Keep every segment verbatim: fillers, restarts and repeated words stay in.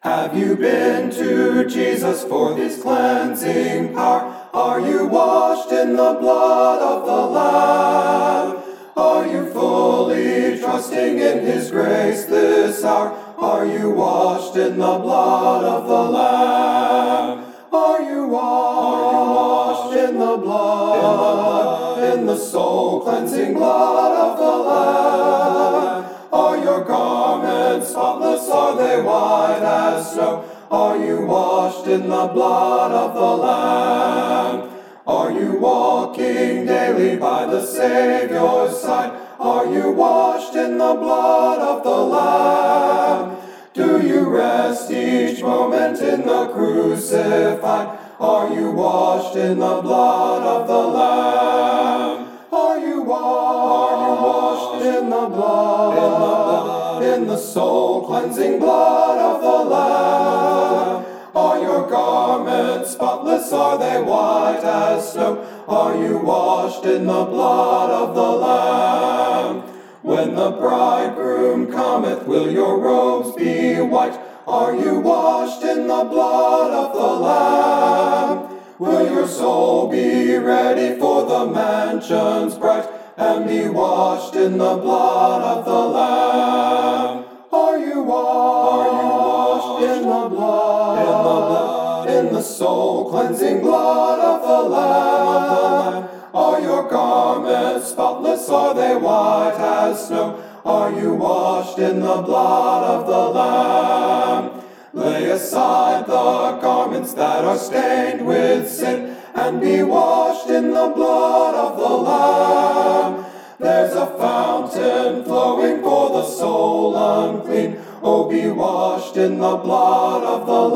Have you been to Jesus for His cleansing power? Are you washed in the blood of the Lamb? Are you fully trusting in His grace this hour? Are you washed in the blood of the Lamb? Are you washed in the blood, in the soul-cleansing blood of the Lamb? Are your garments spotless? Are they white as snow? Are you washed in the blood of the Lamb? Are you walking daily by the Savior's side? Are you washed in the blood of the Lamb? Do you rest each moment in the crucified? Are you washed in the blood of the Lamb? Are you washed, are you washed in the blood, in the, blood, in the soul-cleansing blood of the Lamb? Are your garments spotless? Are they white as snow? Are you washed in the blood of the Lamb? When the bridegroom cometh, will your robes be white? Are you washed in the blood of the Lamb? Will your soul be ready for the mansions bright, and be washed in the blood of the Lamb? Are you washed, are you washed in the blood, in the blood, in the soul-cleansing blood of the Lamb? Are your garments spotless? Are they white as snow? Are you washed in the blood of the Lamb? Lay aside the garments that are stained with sin, and be washed in the blood of the Lamb. There's a fountain flowing for the soul unclean. Oh, be washed in the blood of the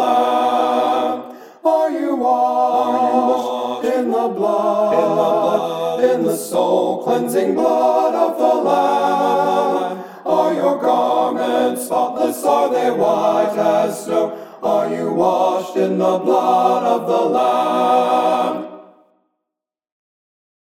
Lamb. Are you washed, are you washed in the blood, in the blood, in the soul-cleansing blood of the Lamb? Are your garments spotless? Are they white as snow? Are you washed in the blood of the Lamb?